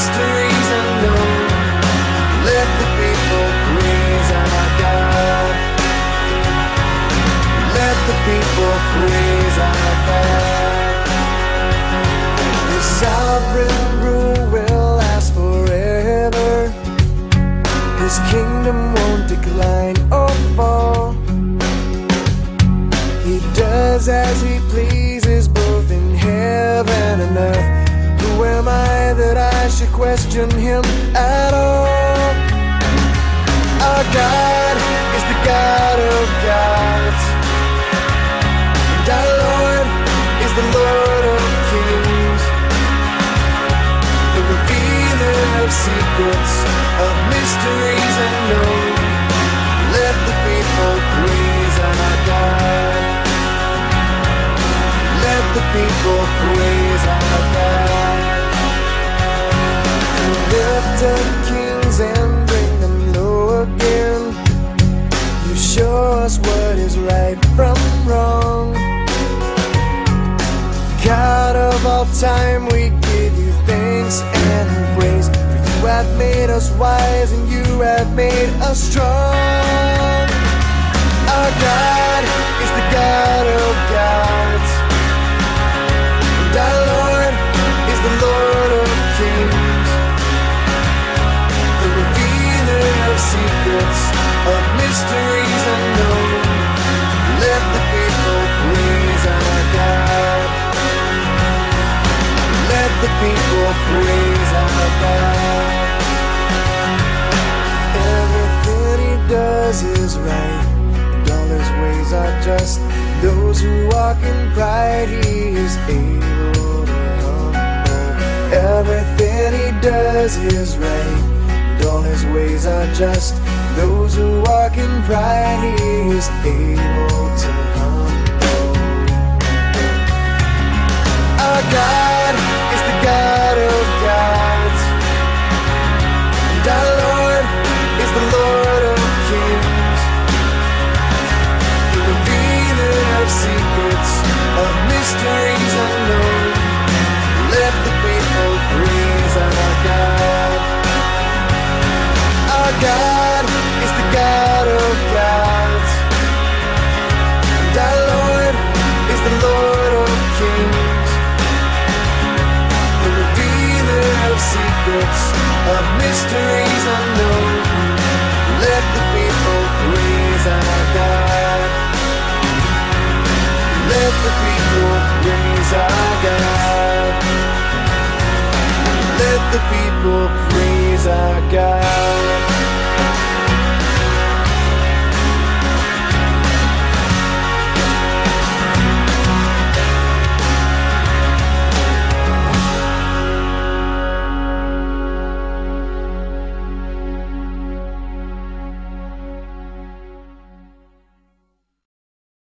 mysteries unknown. Let the people praise our God. Let the people praise our God. His sovereign rule will last forever. His kingdom won't decline or fall. He does as he pleases both in heaven and earth. Who am I that I should question him at all? Our God is the God of gods, and our Lord is the Lord of kings, the revealer of secrets, of mysteries unknown. Let the people praise our God. Let the people praise our God. To lift up kings and bring them low again. You show us what is right from wrong. God of all time, we give you thanks and praise. For you have made us wise and you have made us strong. Our God is the God of gods, and our Lord is the Lord of kings, the revealer of secrets, of mysteries unknown. Let the people praise our God. Let the people praise our God. Everything he does is right, and all his ways are just. Those who walk in pride, he is able to humble. Everything he does is right, and all his ways are just. Those who walk in pride, he is able to humble. Our God is the God of gods, and our Lord is the Lord of kings, the revealer of secrets, of mysteries unknown. Let the people praise our God. Our God is the God of gods, and our Lord is the Lord of kings, the revealer of secrets, of mysteries unknown. Let the people praise our God. Let the people praise our God. Let the people praise our God.